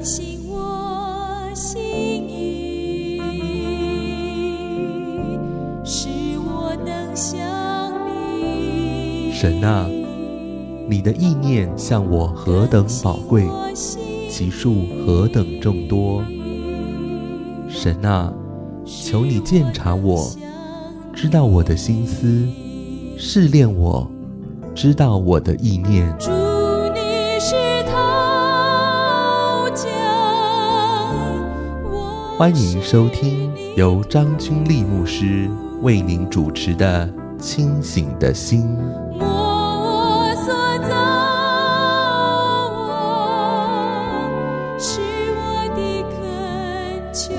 醒我心意，使我能想你。 神啊，你的意念向我何等宝贵，其数何等众多。神啊，求你鉴察我，知道我的心思，试炼我，知道我的意念。 主，你是陶匠， 欢迎收听由张君丽牧师为您主持的《清醒的心》。 我所造，是我的恳求。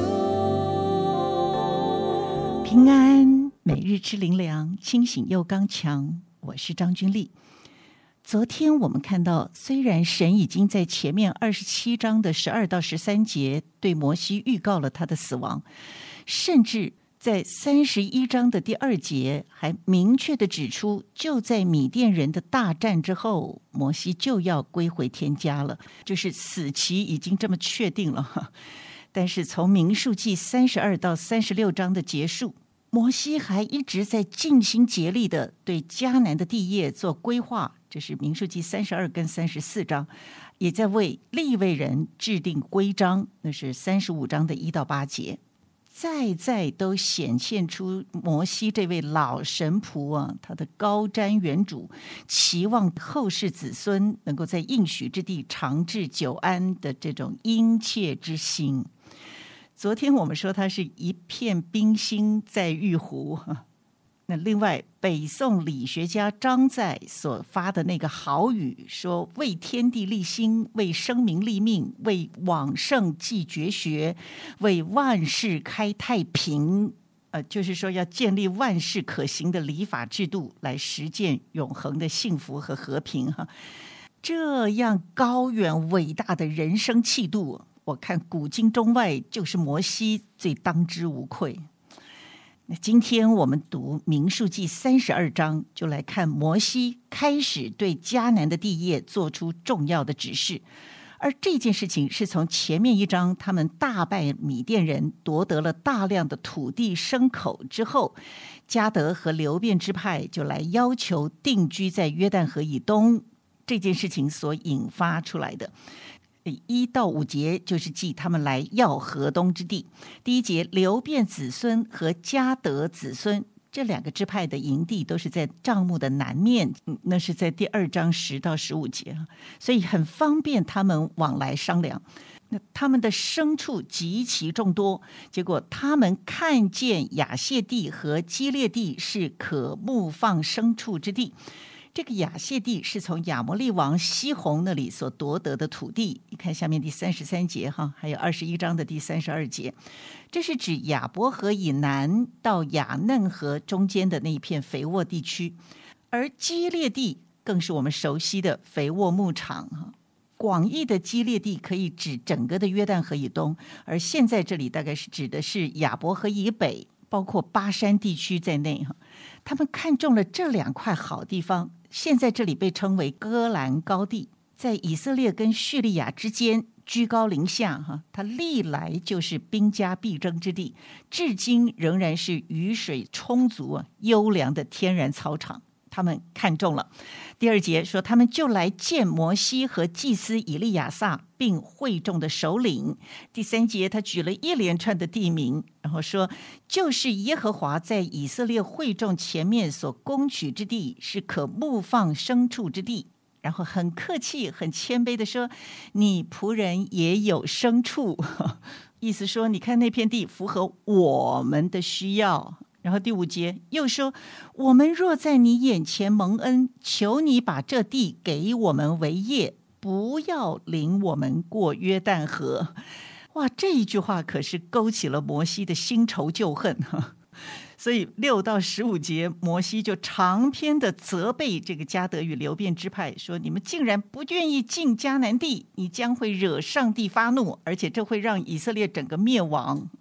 平安，每日吃灵粮，清醒又刚强。我是张君丽。昨天我们看到，虽然神已经在前面27章的12到13节对摩西预告了他的死亡，甚至在31章的第2节还明确的指出，就在米甸人的大战之后，摩西就要归回天家了，就是死期已经这么确定了。但是从民数记32到36章的结束，摩西还一直在尽心竭力的对迦南的地业做规划，这是民数记32跟34章，也在为利未人制定规章，那是35章的1到8节，再都显现出摩西这位老神仆啊，他的高瞻远瞩，期望后世子孙能够在应许之地长治久安的这种殷切之心。昨天我们说它是一片冰心在玉壶。那另外，北宋理学家张载所发的那个豪语说，为天地立心，为生民立命，为往圣继绝学，为万世开太平，就是说要建立万世可行的礼法制度，来实践永恒的幸福和和平。这样高远伟大的人生气度，我看古今中外就是摩西最当之无愧。那今天我们读民数记32章，就来看摩西开始对迦南的地业做出重要的指示。而这件事情是从前面一章他们大败米甸人，夺得了大量的土地牲口之后，迦得和流便支派就来要求定居在约旦河以东，这件事情所引发出来的。1到5节就是记他们来要河东之地。第1节，流便子孙和迦得子孙这2个支派的营地都是在帐幕的南面，那是在第2章10到15节，所以很方便他们往来商量。那他们的牲畜极其众多，结果他们看见亚谢地和基列地是可牧放牲畜之地。这个亚谢地是从亚摩利王西宏那里所夺得的土地，你看下面第33节还有21章的第32节，这是指亚伯河以南到雅嫩河中间的那一片肥沃地区。而基列地更是我们熟悉的肥沃牧场，广义的基列地可以指整个的约旦河以东，而现在这里大概是指的是亚伯河以北，包括巴山地区在内。他们看中了这2块好地方，现在这里被称为戈兰高地，在以色列跟叙利亚之间居高临下，它历来就是兵家必争之地，至今仍然是雨水充足优良的天然草场。他们看中了。第2节说，他们就来见摩西和祭司以利亚撒，并会众的首领。第3节他举了一连串的地名，然后说，就是耶和华在以色列会众前面所攻取之地，是可牧放牲畜之地。然后很客气很谦卑的说，你仆人也有牲畜，意思说你看那片地符合我们的需要。然后第5节又说，我们若在你眼前蒙恩，求你把这地给我们为业，不要领我们过约旦河。哇，这一句话可是勾起了摩西的新仇旧恨。所以6到15节，摩西就长篇的责备这个迦得与流便支派，说你们竟然不愿意进迦南地，你将会惹上帝发怒，而且这会让以色列整个灭亡。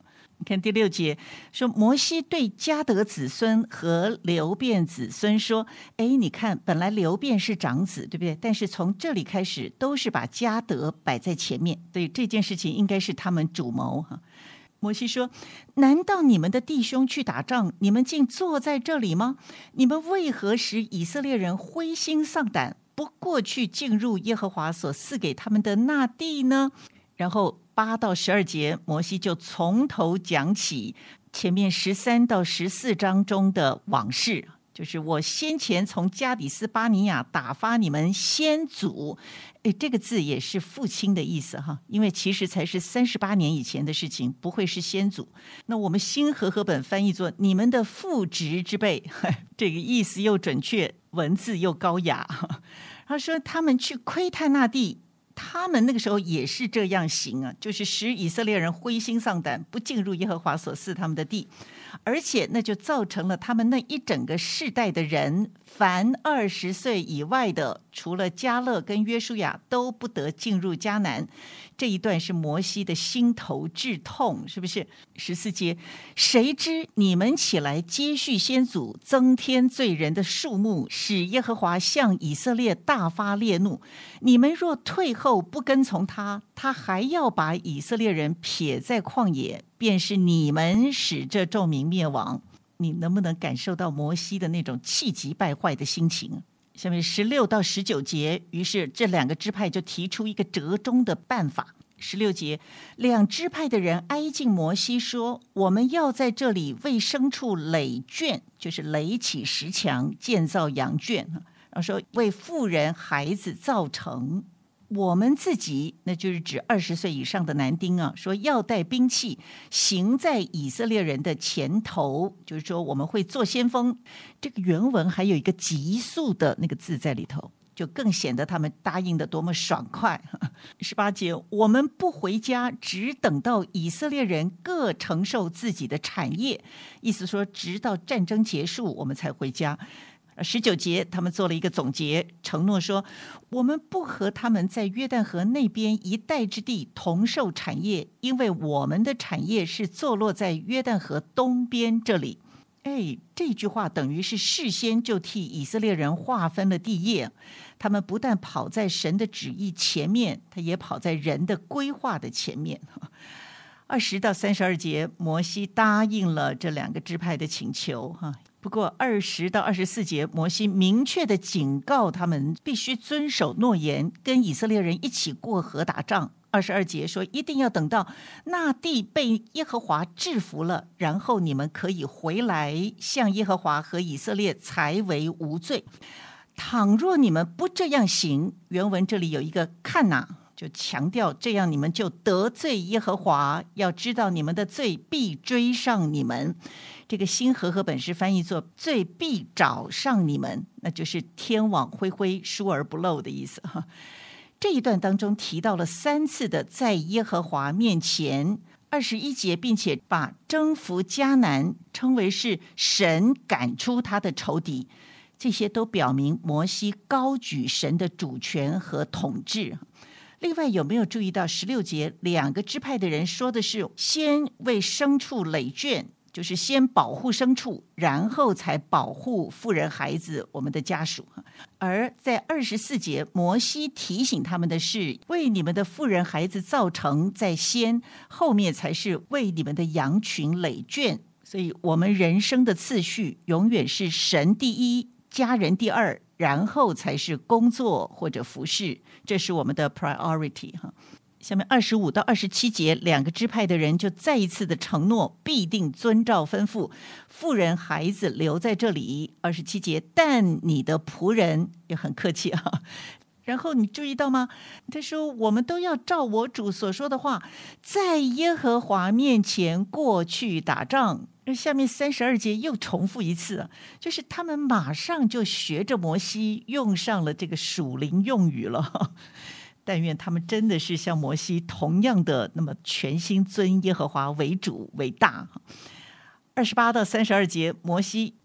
看第6节说，摩西对迦得子孙和流便子孙说，你看本来流便是长子，对不对？但是从这里开始都是把迦得摆在前面，对，这件事情应该是他们主谋。摩西说，难道你们的弟兄去打仗，你们竟坐在这里吗？你们为何使以色列人灰心丧胆，不过去进入耶和华所赐给他们的那地呢？然后8到12节，摩西就从头讲起前面13到14章中的往事，就是我先前从加底斯巴尼亚打发你们先祖，这个字也是父亲的意思哈，因为其实才是38年以前的事情，不会是先祖。那我们新和合本翻译作你们的父执之辈，这个意思又准确，文字又高雅。他说他们去窥探那地，他们那个时候也是这样行啊，就是使以色列人灰心丧胆，不进入耶和华所赐他们的地，而且那就造成了他们那一整个世代的人，凡20岁以外的，除了迦勒跟约书亚，都不得进入迦南。这一段是摩西的心头至痛，是不是？14节，谁知你们起来接续先祖，增添罪人的数目，使耶和华向以色列大发烈怒。你们若退后不跟从他，他还要把以色列人撇在旷野，便是你们使这众民灭亡。你能不能感受到摩西的那种气急败坏的心情？下面16到19节，于是这2个支派就提出一个折中的办法。16节，两支派的人挨近摩西说，我们要在这里为牲畜垒圈，就是垒起石墙，建造羊圈，然后说为妇人孩子造城。我们自己，那就是指20岁以上的男丁啊，说要带兵器，行在以色列人的前头，就是说我们会做先锋。这个原文还有一个急速的那个字在里头，就更显得他们答应的多么爽快。18节，我们不回家，只等到以色列人各承受自己的产业，意思说直到战争结束我们才回家。19节，他们做了一个总结，承诺说，我们不和他们在约旦河那边一带之地同受产业，因为我们的产业是坐落在约旦河东边这里。这句话等于是事先就替以色列人划分了地业，他们不但跑在神的旨意前面，他也跑在人的规划的前面。20到32节，摩西答应了这2个支派的请求。不过20到24节，摩西明确的警告他们必须遵守诺言，跟以色列人一起过河打仗。22节说，一定要等到那地被耶和华制服了，然后你们可以回来，向耶和华和以色列才为无罪。倘若你们不这样行，原文这里有一个看哪，就强调这样你们就得罪耶和华，要知道你们的罪必追上你们。这个新和合本是翻译作罪必找上你们，那就是天网恢恢，疏而不漏的意思。这一段当中提到了3次的在耶和华面前，21节，并且把征服迦南称为是神赶出他的仇敌，这些都表明摩西高举神的主权和统治。另外有没有注意到16节2个支派的人说的是先为牲畜垒圈，就是先保护牲畜，然后才保护妇人孩子，我们的家属。而在24节，摩西提醒他们的是，为你们的妇人孩子造城在先，后面才是为你们的羊群垒圈。所以我们人生的次序永远是神第一，家人第二，然后才是工作或者服侍，这是我们的 priority。下面25到27节，2个支派的人就再一次的承诺必定遵照吩咐，妇人孩子留在这里。27节，但你的仆人，也很客气啊。然后你注意到吗？他说我们都要照我主所说的话，在耶和华面前过去打仗。下面32节又重复一次，就是他们马上就学着摩西用上了这个属灵用语了。但愿他们真的是像摩西同样的那么全心尊耶和华为主为大。28到32节，摩西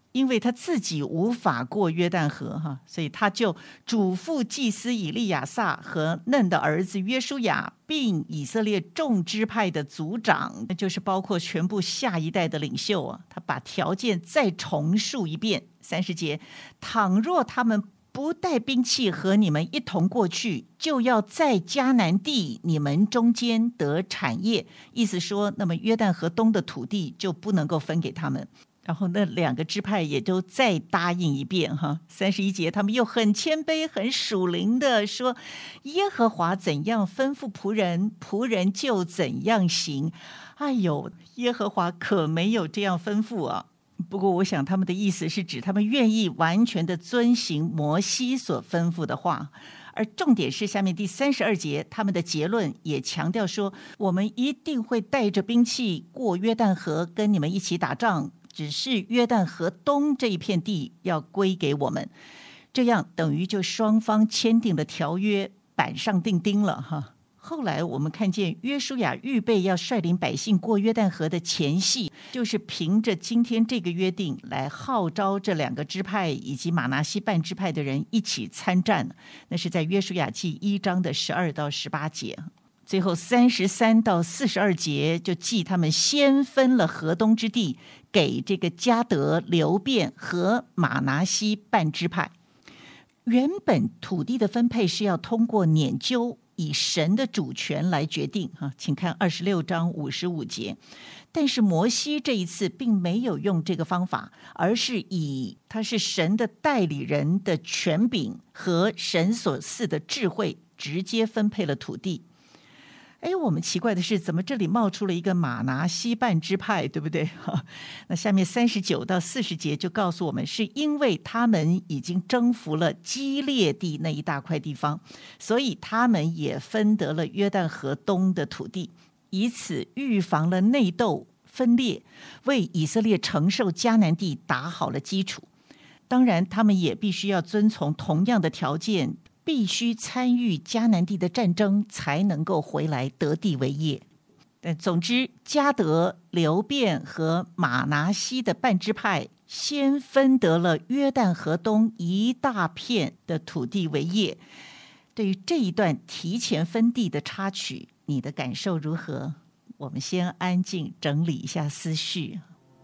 因为他自己无法过约旦河所以他就嘱咐祭司以利亚撒和嫩的儿子约书亚，并以色列众支派的族长，那就是包括全部下一代的领袖他把条件再重述一遍。30节，倘若他们不带兵器和你们一同过去，就要在迦南地你们中间得产业。意思说，那么约旦河东的土地就不能够分给他们。然后那2个支派也都再答应一遍31节，他们又很谦卑很属灵的说，耶和华怎样吩咐仆人，仆人就怎样行。哎呦，耶和华可没有这样吩咐不过我想他们的意思是指他们愿意完全的遵行摩西所吩咐的话。而重点是下面第32节，他们的结论也强调说，我们一定会带着兵器过约旦河跟你们一起打仗，只是约旦河东这一片地要归给我们。这样等于就双方签订了条约，板上钉钉了后来我们看见约书亚预备要率领百姓过约旦河的前夕，就是凭着今天这个约定来号召这2个支派以及玛拿西半支派的人一起参战。那是在约书亚记1章的12到18节。最后33到42节就记他们先分了河东之地给这个迦得、流便和玛拿西半支派。原本土地的分配是要通过拈阄，以神的主权来决定请看26章55节。但是摩西这一次并没有用这个方法，而是以他是神的代理人的权柄和神所赐的智慧，直接分配了土地。我们奇怪的是，怎么这里冒出了一个玛拿西半支派，对不对？那下面39到40节就告诉我们，是因为他们已经征服了基列地那一大块地方，所以他们也分得了约旦河东的土地，以此预防了内斗分裂，为以色列承受迦南地打好了基础。当然他们也必须要遵从同样的条件，必须参与迦南地的战争，才能够回来得地为业。但总之，迦得、流便和玛拿西的半支派先分得了约旦河东一大片的土地为业。对于这一段提前分地的插曲，你的感受如何？我们先安静整理一下思绪。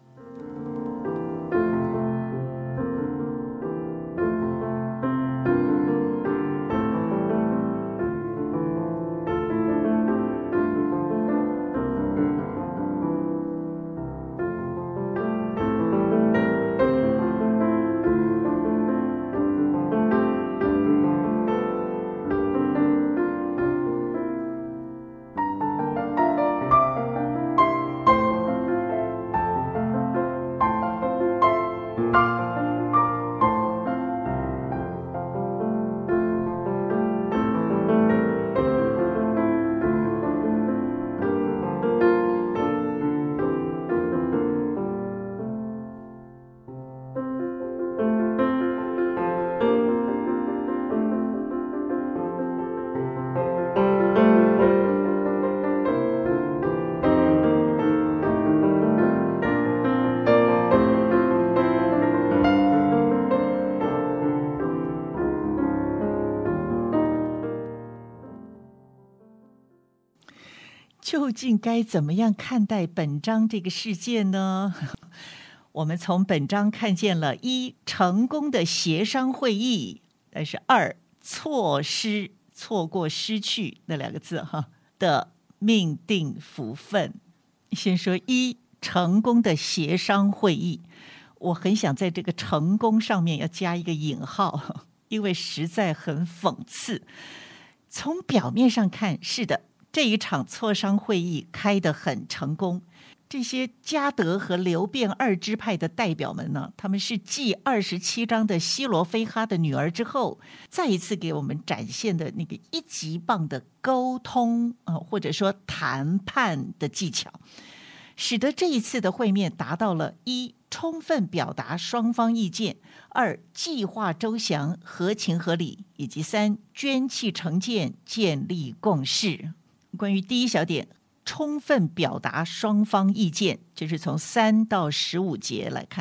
究竟该怎么样看待本章这个事件呢？我们从本章看见了1成功的协商会议，但是2错过失去那2个字的命定福分。先说1成功的协商会议，我很想在这个成功上面要加一个引号，因为实在很讽刺。从表面上看，是的，这一场磋商会议开得很成功。这些迦得和流便2支派的代表们呢，他们是继27章的西罗非哈的女儿之后，再一次给我们展现的那个1级棒的沟通或者说谈判的技巧，使得这一次的会面达到了1充分表达双方意见，2计划周详合情合理，以及3捐弃成见建立共识。关于第一小点，充分表达双方意见，这是从3到15节来看。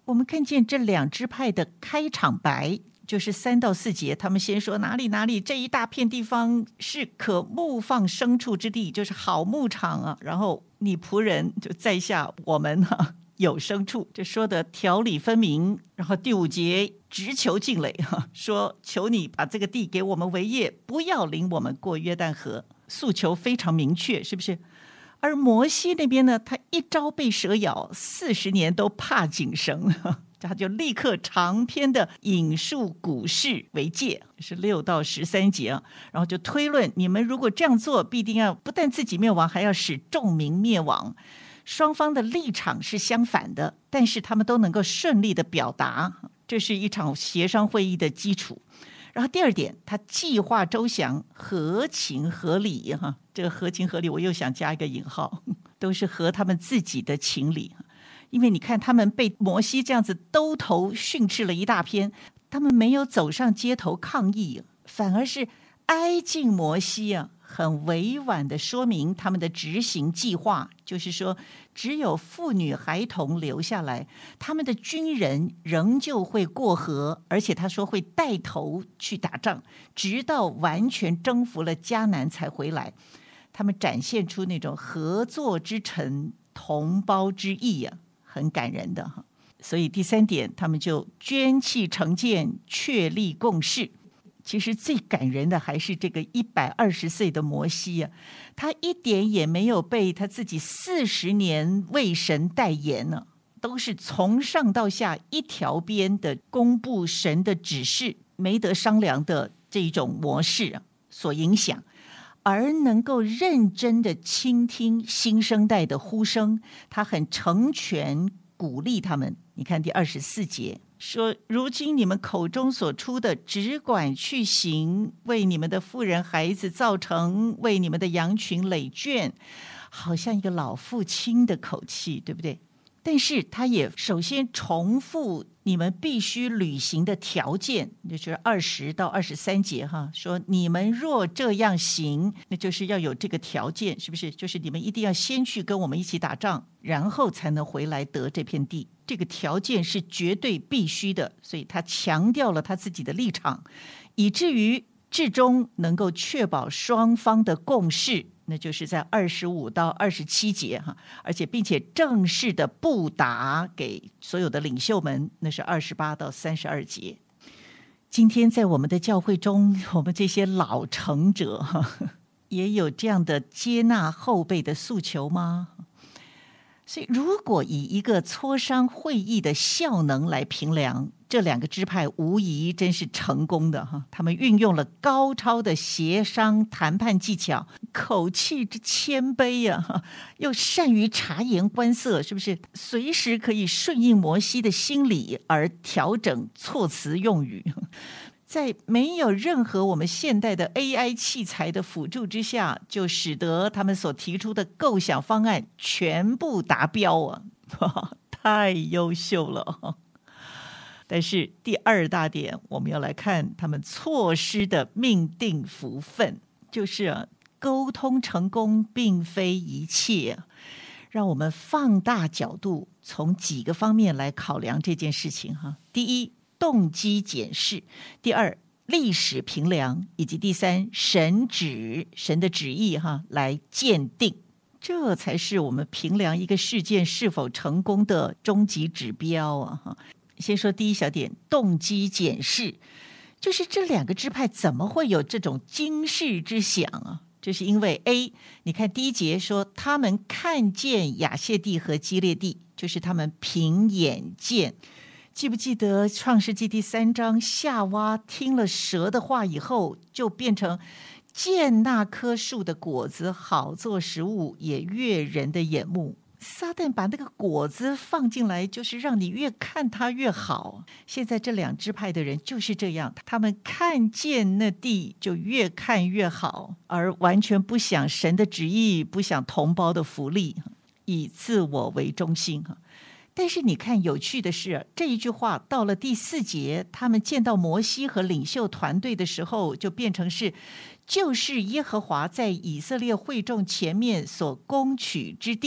我们看见这两支派的开场白，就是3到4节，他们先说哪里哪里这一大片地方是可牧放牲畜之地，就是好牧场啊。然后你仆人就在下我们有牲畜，这说的条理分明。然后第5节直求进垒说求你把这个地给我们为业，不要领我们过约旦河，诉求非常明确，是不是？而摩西那边呢，他一朝被蛇咬，40年都怕井绳，他就立刻长篇的引述古事为戒，是6到13节啊，然后就推论你们如果这样做，必定要不但自己灭亡，还要使众民灭亡。双方的立场是相反的，但是他们都能够顺利的表达，这是一场协商会议的基础。然后第2点，他计划周详，合情合理这个合情合理我又想加一个引号，都是合他们自己的情理。因为你看他们被摩西这样子兜头训斥了一大篇，他们没有走上街头抗议，反而是挨近摩西很委婉的说明他们的执行计划，就是说只有妇女孩童留下来，他们的军人仍旧会过河，而且他说会带头去打仗，直到完全征服了迦南才回来。他们展现出那种合作之诚、同胞之义很感人的所以第3点，他们就捐弃成见，确立共识。其实最感人的还是这个120岁的摩西他一点也没有被他自己40年为神代言都是从上到下一条边的公布神的指示，没得商量的这种模式所影响，而能够认真的倾听新生代的呼声，他很成全鼓励他们。你看第24节说，如今你们口中所出的只管去行，为你们的妇人孩子造成，为你们的羊群垒圈，好像一个老父亲的口气，对不对？但是他也首先重复你们必须履行的条件，就是20到23节说你们若这样行，那就是要有这个条件，是不是？就是你们一定要先去跟我们一起打仗，然后才能回来得这片地，这个条件是绝对必须的。所以他强调了他自己的立场，以至于至终能够确保双方的共识，那就是在25到27节而且并且正式的布达给所有的领袖们，那是28到32节。今天在我们的教会中，我们这些老成者也有这样的接纳后辈的诉求吗？所以如果以一个磋商会议的效能来评量，这2个支派无疑真是成功的他们运用了高超的协商谈判技巧，口气之谦卑又善于察言观色，是不是？随时可以顺应摩西的心理而调整措辞用语，在没有任何我们现代的 AI 器材的辅助之下，就使得他们所提出的构想方案全部达标太优秀了。但是第2大点，我们要来看他们错失的命定福分，就是沟通成功并非一切。让我们放大角度，从几个方面来考量这件事情第1，动机检视；第2，历史评量；以及第3，神的旨意来鉴定。这才是我们评量一个事件是否成功的终极指标先说第1小点，动机检视，就是这2个支派怎么会有这种惊世之想这是因为 A， 你看第1节说他们看见亚谢地和基列地，就是他们凭眼见。记不记得创世纪第3章，夏娃听了蛇的话以后，就变成见那棵树的果子好做食物，也悦人的眼目。撒旦把那个果子放进来，就是让你越看它越好。现在这2支派的人就是这样，他们看见那地就越看越好，而完全不想神的旨意，不想同胞的福利，以自我为中心。但是你看，有趣的是，这一句话到了第4节，他们见到摩西和领袖团队的时候，就变成是就是耶和华在以色列会众前面所攻取之地。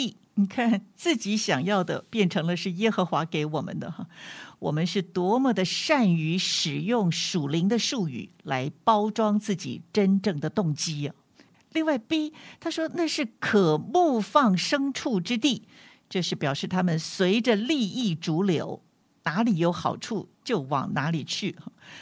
你看自己想要的变成了是耶和华给我们的哈，我们是多么的善于使用属灵的术语来包装自己真正的动机啊。另外 B 他说那是可牧放牲畜之地，这是表示他们随着利益逐流，哪里有好处就往哪里去。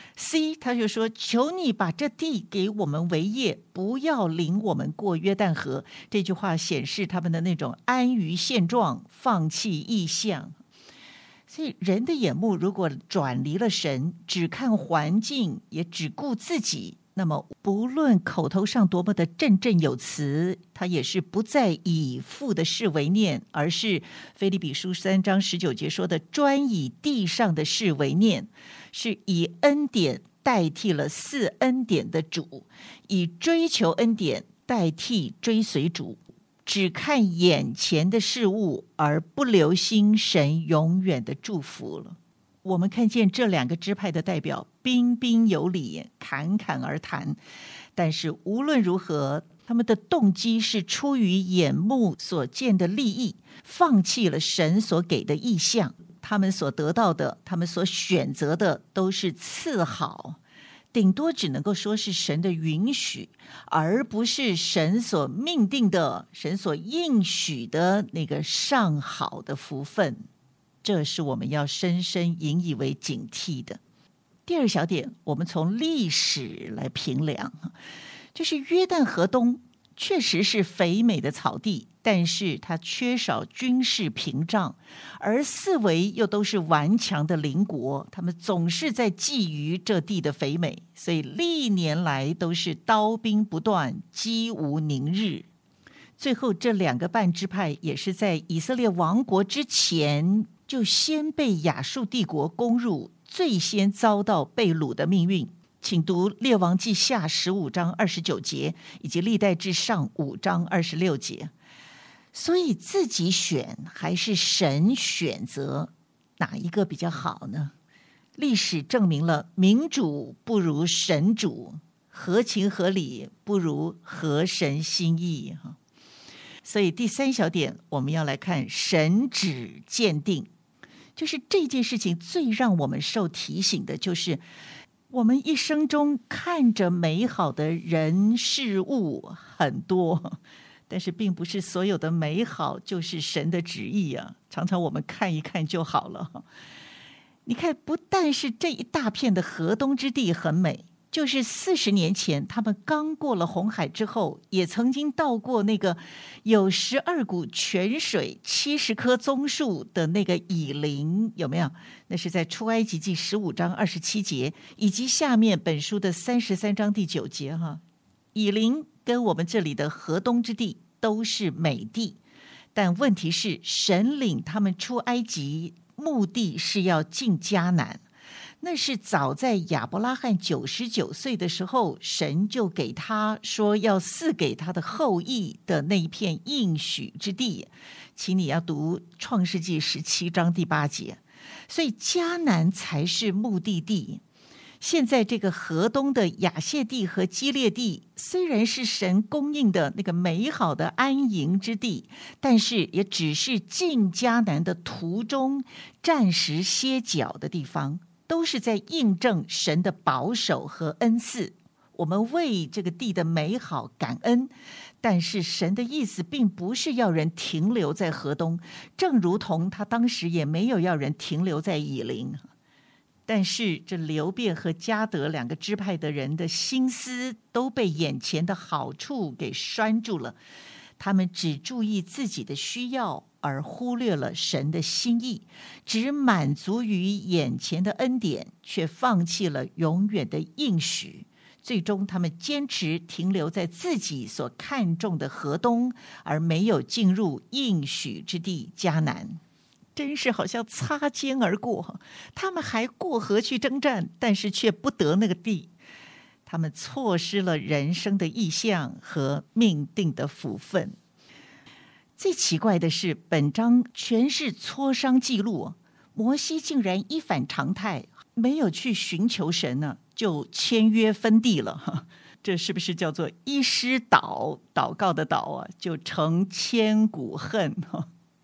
C 他就说求你把这地给我们为业，不要领我们过约旦河。这句话显示他们的那种安于现状，放弃异象。所以人的眼目如果转离了神，只看环境也只顾自己，那么不论口头上多么的振振有词，他也是不再以父的事为念，而是腓立比书3章19节说的专以地上的事为念，是以恩典代替了赐恩典的主，以追求恩典代替追随主，只看眼前的事物，而不留心神永远的祝福了。我们看见这两个支派的代表彬彬有礼，侃侃而谈，但是无论如何，他们的动机是出于眼目所见的利益，放弃了神所给的意象。他们所得到的，他们所选择的都是次好，顶多只能够说是神的允许，而不是神所命定的、神所应许的那个上好的福分。这是我们要深深引以为警惕的。第二小点，我们从历史来评量，就是约旦河东确实是肥美的草地，但是它缺少军事屏障，而四围又都是顽强的邻国，他们总是在觊觎这地的肥美，所以历年来都是刀兵不断，机无宁日。最后这两个半支派也是在以色列亡国之前就先被亚述帝国攻入，最先遭到被掳的命运。请读列王记下15章29节，以及历代志上5章26节。所以自己选还是神选择，哪一个比较好呢？历史证明了民主不如神主，合情合理不如合神心意。所以第三小点，我们要来看神旨鉴定。就是这件事情最让我们受提醒的，就是我们一生中看着美好的人事物很多，但是并不是所有的美好就是神的旨意啊。常常我们看一看就好了。你看，不但是这一大片的河东之地很美，就是40年前他们刚过了红海之后，也曾经到过那个有12股泉水、70棵棕树的那个以琳，有没有？那是在出埃及记15章27节，以及下面本书的33章第9节哈。以琳跟我们这里的河东之地都是美地，但问题是神领他们出埃及，目的是要进迦南。那是早在亚伯拉罕99岁的时候，神就给他说要赐给他的后裔的那一片应许之地，请你要读创世纪17章第8节。所以迦南才是目的地。现在这个河东的亚谢地和基列地，虽然是神供应的那个美好的安营之地，但是也只是进迦南的途中暂时歇脚的地方，都是在印证神的保守和恩赐。我们为这个地的美好感恩，但是神的意思并不是要人停留在河东，正如同他当时也没有要人停留在以琳。但是这流便和迦得两个支派的人的心思都被眼前的好处给拴住了，他们只注意自己的需要，而忽略了神的心意，只满足于眼前的恩典，却放弃了永远的应许。最终他们坚持停留在自己所看重的河东，而没有进入应许之地迦南。真是好像擦肩而过，他们还过河去征战，但是却不得那个地。他们错失了人生的意象和命定的福分。最奇怪的是，本章全是磋商记录，摩西竟然一反常态，没有去寻求神呢，就签约分地了。这是不是叫做一失祷，祷告的祷啊，就成千古恨？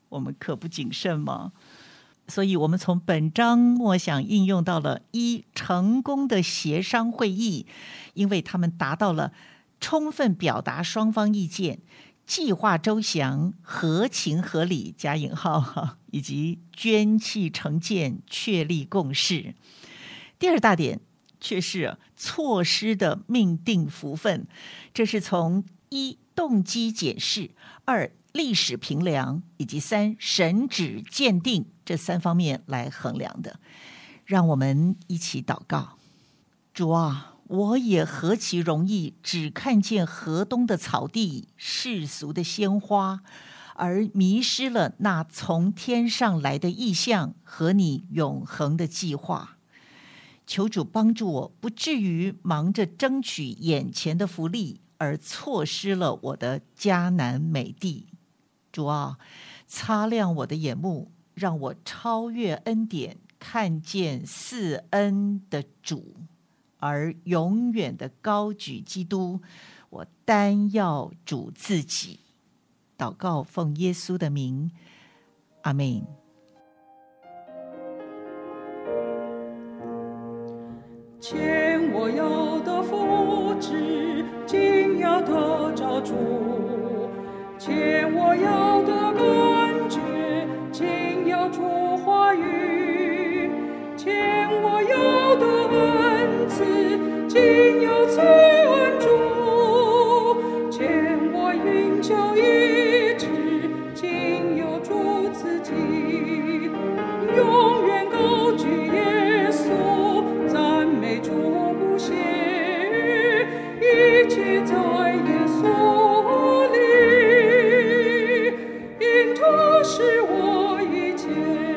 我们可不谨慎吗？所以我们从本章默想应用到了成功的协商会议，因为他们达到了充分表达双方意见，计划周详，合情合理加引号，以及捐弃成见，确立共识。第二大点却是错失的命定福分，这是从动机检视，2历史评量，以及3神旨鉴定这3方面来衡量的。让我们一起祷告。主啊，我也何其容易只看见河东的草地，世俗的鲜花，而迷失了那从天上来的意象和你永恒的计划。求主帮助我，不至于忙着争取眼前的福利，而错失了我的迦南美地。主啊，擦亮我的眼目，让我超越恩典，看见赐恩的主，而永远的高举基督。我单要主自己。祷告奉耶稣的名，阿们。 前我要得福祉，今要得着主；前我要得感觉，今要主话语；前我要得恩赐，今要赐恩主；前我寻求医治，今有主自己。永远高举耶稣，赞美主不歇，一切在耶稣里，因他是我一切。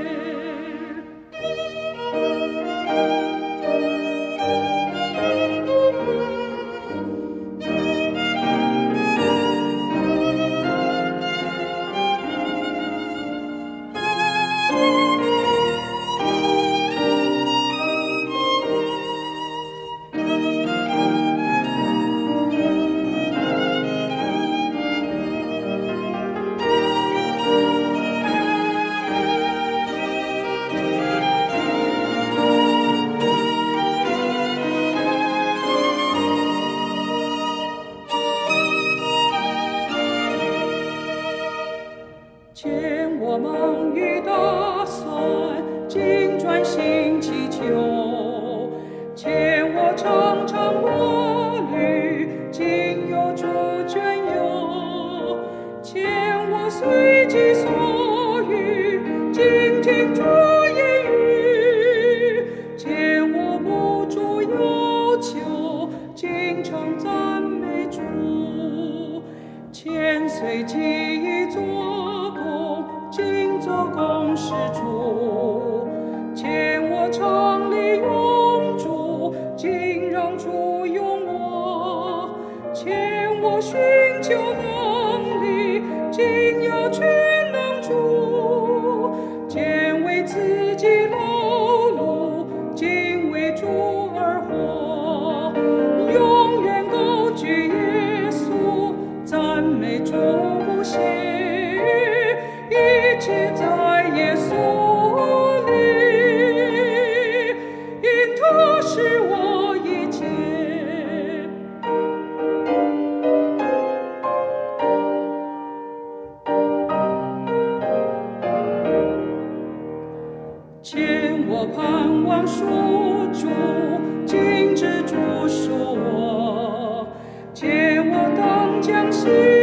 前我忙于打算，今专心祈求；前我常常过滤，今有主眷佑；前我随己所欲，今听主言语；前我不住要求，今常赞美主；前随己意做今做公事主，前我常立用主，今让主用我；前我寻求能力，今要全能主；前为自己劳碌，今为主而活。永远高举耶稣，赞美主不歇。一切在耶稣里，因他是我一切。前我盼望属主，今知主属我；前我当将心